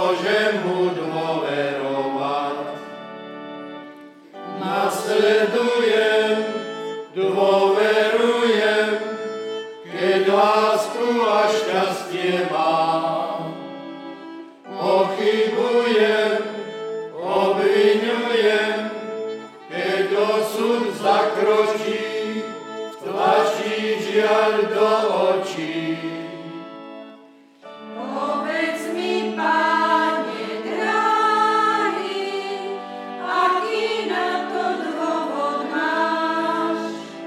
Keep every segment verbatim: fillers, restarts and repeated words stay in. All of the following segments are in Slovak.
môžem mu dôverovať. Nasledujem, dôverujem, keď lásku a šťastie mám. Pochybujem, obviňujem, keď osud zakročí, tlačí žiaľ do očí. Povedz mi, Páne drahý, aký na to dôvod máš?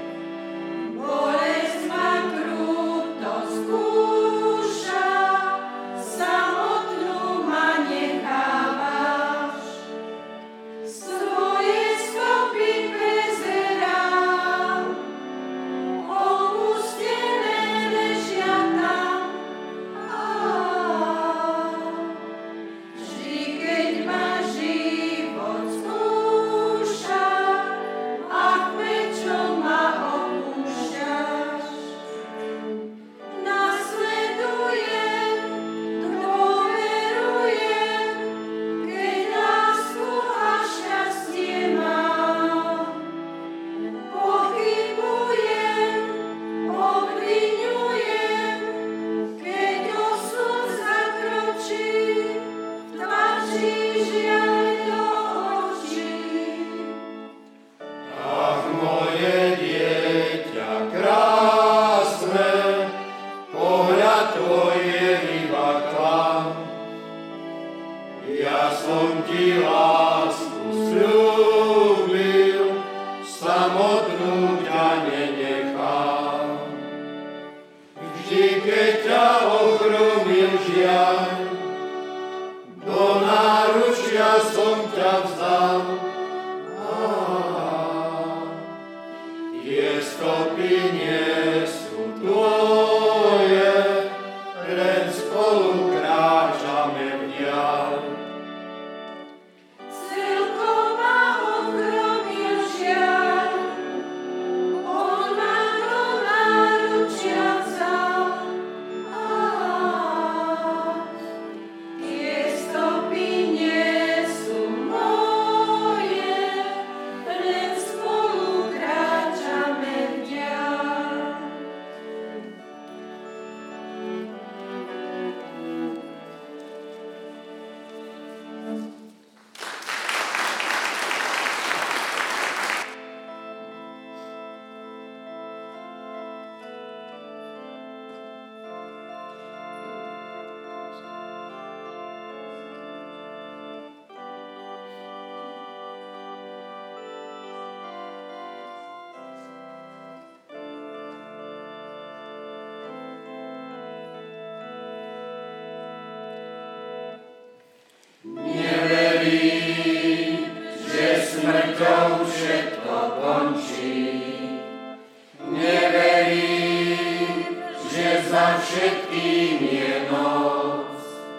Bolesť ma kruto skúša, samotnú ma nechávaš. Svoje stopy prezerám, opustené ležia tam. Vždy, keď ma život skúša, ach, prečo ma opúšťaš? Nasledujem, dôverujem, keď lásku a šťastie mám. Pochybujem, obviňujem, keď osud zakročí, tlačí žiaľ do očí. Ach, moje dieťa krásne, pohľad tvoj je iba klam. Ja som ti lásku sľúbil, samotnú ťa nenechám. Vždy, keď ťa ochromil žiaľ, do náručia som ťa vzal. Tie stopy nie sú tvoje, len spolu kráčame vdiaľ. Celko ma ochromil žiaľ, on ma do náručia vzal. Tie stopy nie sú moje, len spolu kráčame vdiaľ. Neverím, že smrťou všetko končí. Neverím, že za všetkým je noc.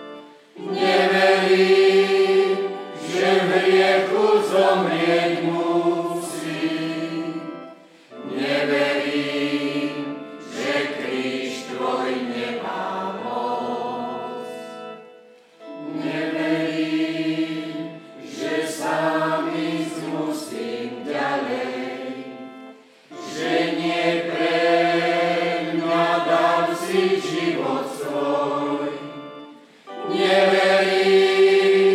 Neverím, že v hriechu zomrieť musí. Neverím, že kríž tvoj nemá moc. Neverím, že sám ísť musím ďalej, že nie pre mňa dal si život svoj. Neverím,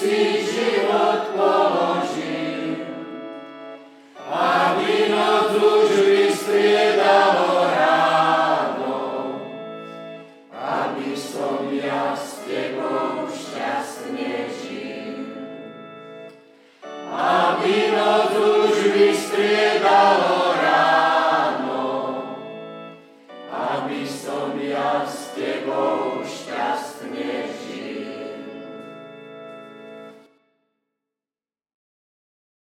si